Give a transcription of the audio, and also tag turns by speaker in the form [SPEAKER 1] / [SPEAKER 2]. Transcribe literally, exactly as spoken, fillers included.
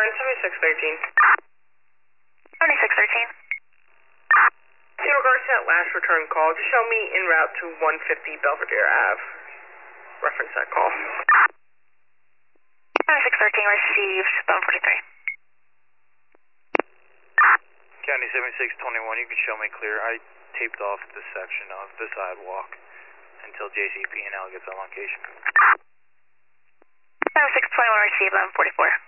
[SPEAKER 1] seventy-six thirteen.
[SPEAKER 2] seventy-six thirteen.
[SPEAKER 1] In regards to that last return call, just show me en route to one fifty Belvedere Ave. Reference that call.
[SPEAKER 2] seventy-six thirteen received, seven forty-three.
[SPEAKER 3] County seventy-six twenty-one, you can show me clear. I taped off this section of the sidewalk until J C P and L gets on location.
[SPEAKER 2] seventy-six twenty-one received, eleven forty-four.